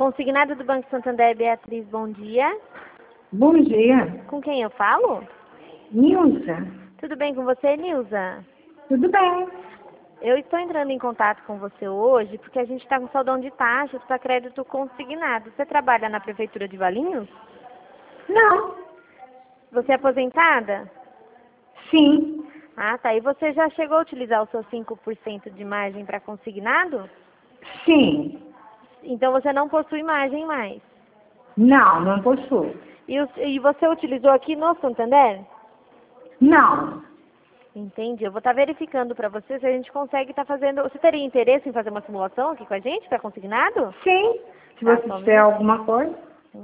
Consignado do Banco Santander, Beatriz, bom dia. Bom dia. Com quem eu falo? Nilza. Tudo bem com você, Nilza? Tudo bem? Eu estou entrando em contato com você hoje porque a gente está com saudão de taxas para crédito consignado. Você trabalha na Prefeitura de Valinhos? Não. Você é aposentada? Sim. Ah, tá. E você já chegou a utilizar o seu 5% de margem para consignado? Sim. Então você não possui margem mais. Não, não possuo. E você utilizou aqui no Santander? Não. Entendi. Eu vou estar verificando para você se a gente consegue estar fazendo... Você teria interesse em fazer uma simulação aqui com a gente, para consignado? Sim. Se Tá, você só um tiver minuto. alguma coisa.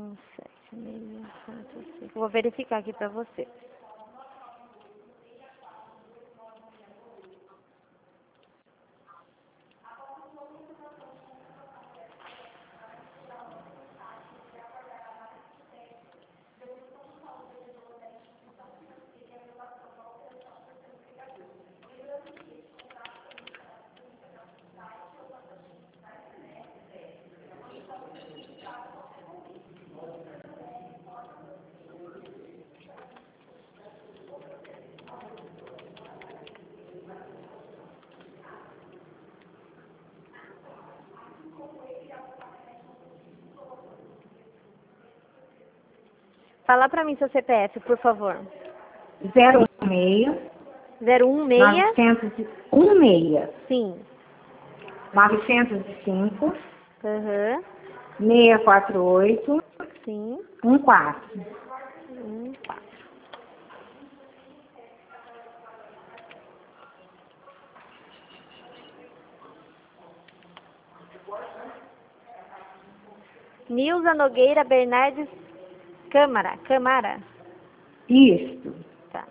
17645. Vou verificar aqui para você. Fala para mim seu CPF, por favor. 016 016? 916 Sim. 905 Aham. 648 Sim. 14. 4. Nilza Nogueira Bernardes Câmara. Isso. Tá.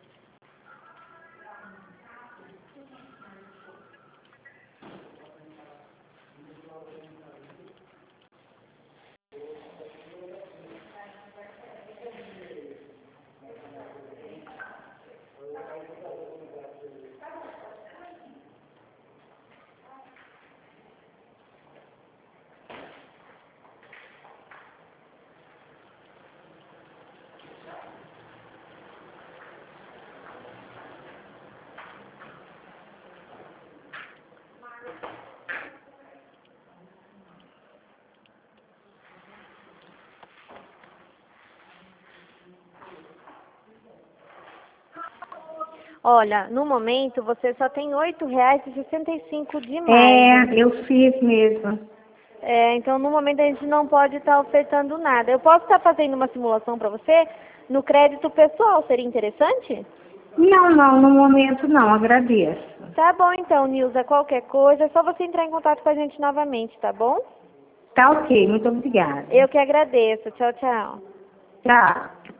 Olha, no momento você só tem R$ 8,65 de margem. Eu fiz mesmo. Então no momento a gente não pode estar ofertando nada. Eu posso estar fazendo uma simulação para você no crédito pessoal, seria interessante? Não, no momento não, agradeço. Tá bom então, Nilza, qualquer coisa, é só você entrar em contato com a gente novamente, tá bom? Tá ok, muito obrigada. Eu que agradeço. Tchau, tchau. Tchau.